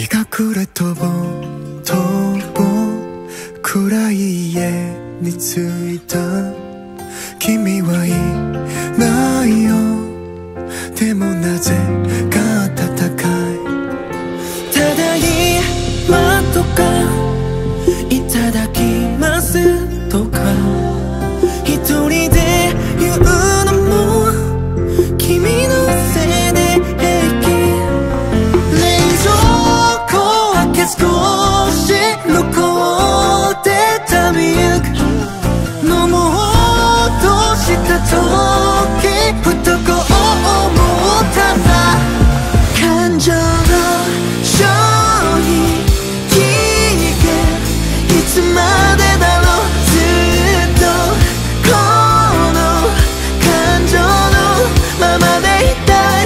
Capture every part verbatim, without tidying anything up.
日が暮れ飛ぼう飛ぼう暗い家に着いた。君はいないよ、でもなぜか暖かい。ただいまとかいただきますとか一人で言うのも君のせいで平気。冷蔵庫開け少し残ってたミルク飲もうとした時ふとこう思ったんだ。感情の消費期限いつまでだろう。ずっとこの感情のままでいたい。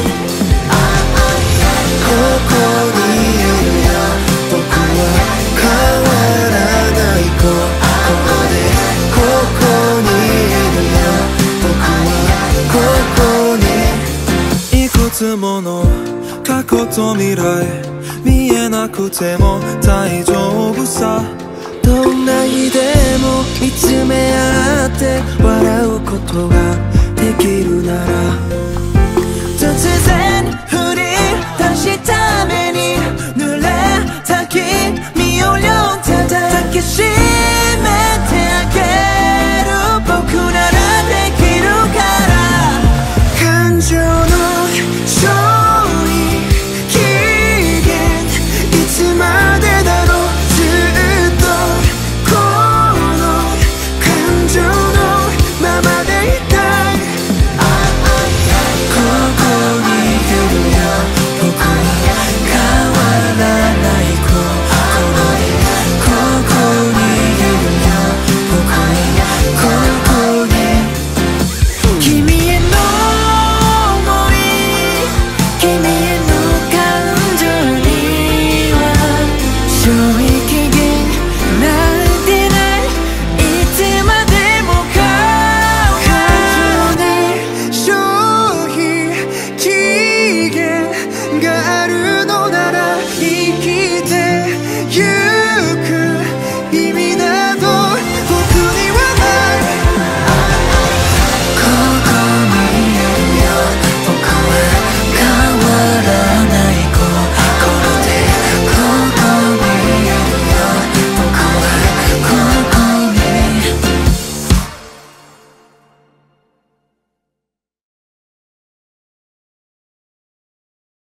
ここにいるよ僕は変わらない子。ここでここにいるよ僕はここに。いくつもの過去と未来見えなくても大丈夫さ。どんな日でも見つめ合って笑うことができるなら